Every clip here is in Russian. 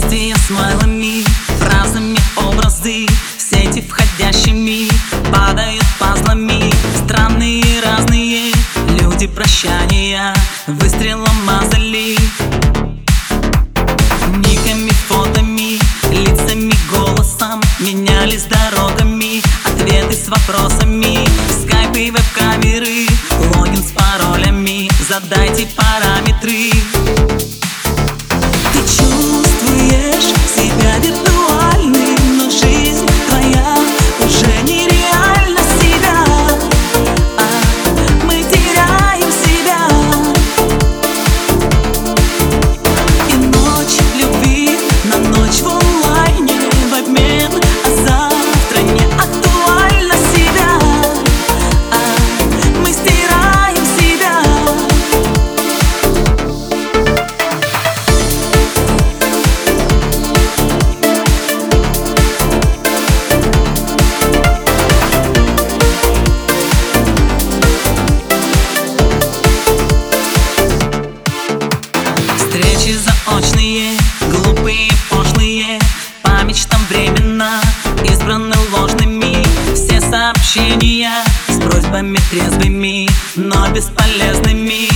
Приветствия смайлами, фразами, образы, в сети входящими падают пазлами. Странные разные люди прощания выстрелом мазали. Никами, фотами, лицами, голосом менялись дорогами. Ответы с вопросами, скайпы и веб-камеры, логин с паролями, задайте параметры. Ты чувствуешь себя виртуальным, но жизнь твоя уже нереальна себя. Мы теряем себя. И ночь любви на ночь в онлайне в обмен, а завтра не актуально себя. Мы стираем себя. Встречи заочные, глупые, пошлые, по мечтам временно избраны ложными. Все сообщения с просьбами трезвыми, но бесполезными.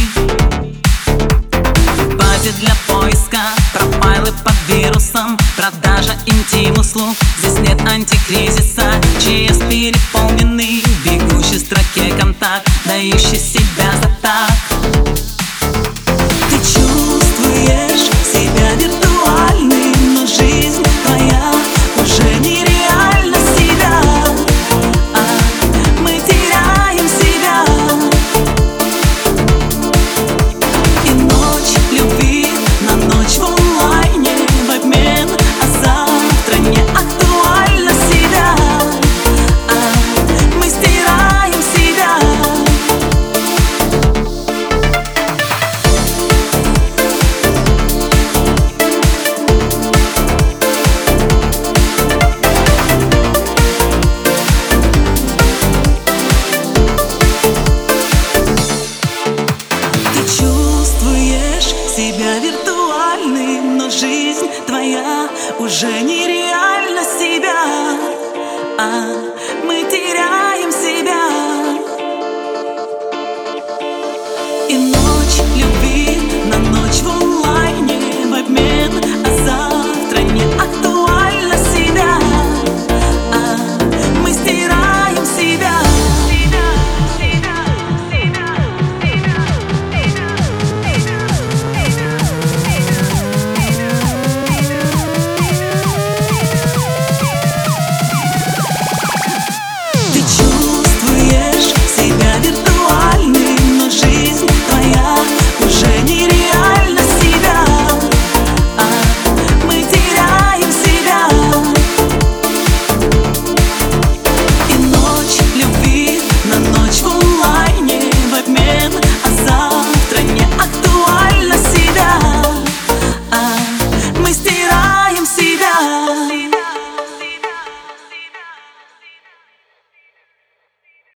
В базе для поиска профайлы под вирусом, продажа интим-услуг. Здесь нет антикризиса, ЧС переполнены, в бегущей строке контакт, дающий себя за так. Ты чувствуешь себя виртуальным, но жизнь твоя уже нереальна себя. Мы теряем себя. И ночь любви на ночь в онлайне в обмен, а завтра не актуально себя. Мы стираем себя. Себя виртуальным, но жизнь твоя уже нереальна себя.